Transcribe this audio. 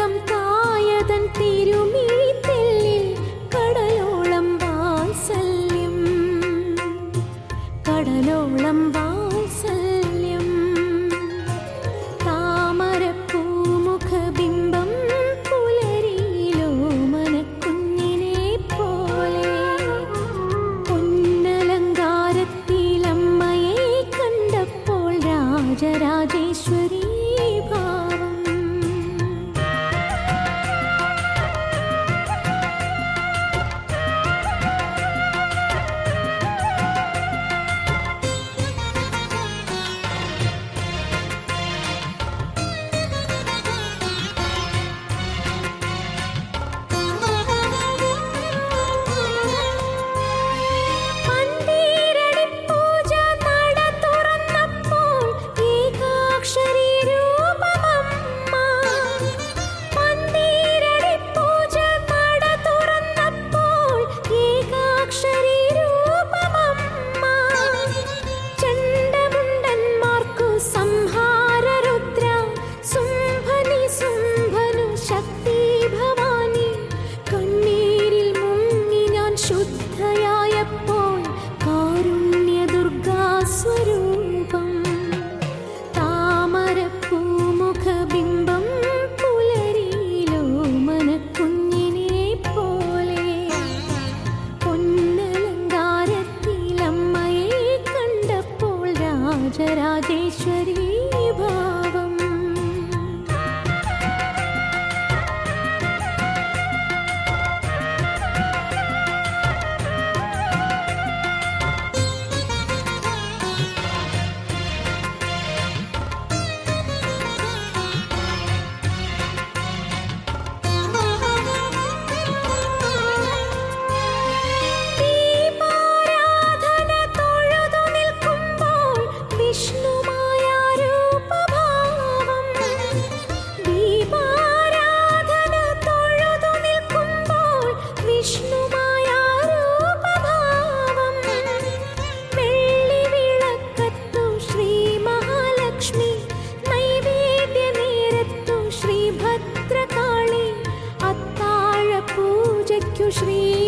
കടലോളം കായതൻ തിരുമിഴിത്തെല്ലിൽ കടലോളം വാത്സല്യം, കടലോളം വാത്സല്യം. താമരപ്പൂമുഖബിംബം പുലരിയിലോ മനക്കുഞ്ഞിനെ പോലെ, പൊന്നലങ്കാരത്തിലമ്മയെ കണ്ടപ്പോൾ രാജരാജേശ്വരി ഭാവം. പന്തീരടിപ്പൂജ നട തുറന്നപ്പോൾ ഏകാക്ഷരി രൂപമമ്മ, പന്തീരടിപ്പൂജ നട തുറന്നപ്പോൾ ഏകാക്ഷരി രൂപമമ്മ. ചണ്ഡമുണ്ടന്മാർക്കു സംഹാരരുദ്ര, സുംഭനി സുംഭനു ശക്തി ഭവാനി. കണ്ണീരിൽ മുങ്ങി ഞാൻ ശുദ്ധയായപ്പോൾ കാരുണ്യ ദുർഗാസ്വരൂപം. താമരപ്പൂമുഖബിംബം പുലരിയിലോ മനക്കുഞ്ഞിനെ പോലെ, പൊന്നലങ്കാരത്തിലമ്മയെ കണ്ടപ്പോൾ രാജരാജേശ്വരി ഭാവം. ദീപാരാധന തൊഴുതു നിൽക്കുമ്പോൾ വിഷ്ണുമായ രൂപഭാവം, ദീപാരാധന തൊഴുതു നിൽക്കുമ്പോൾ വിഷ്ണുമായ രൂപഭാവം. വെള്ളിവിളക്കത്തു ശ്രീ മഹാലക്ഷ്മി, നൈവേദ്യനേരത്തു ശ്രീ ഭദ്രകാളി, അത്താഴ പൂജയ്ക്കു ശ്രീ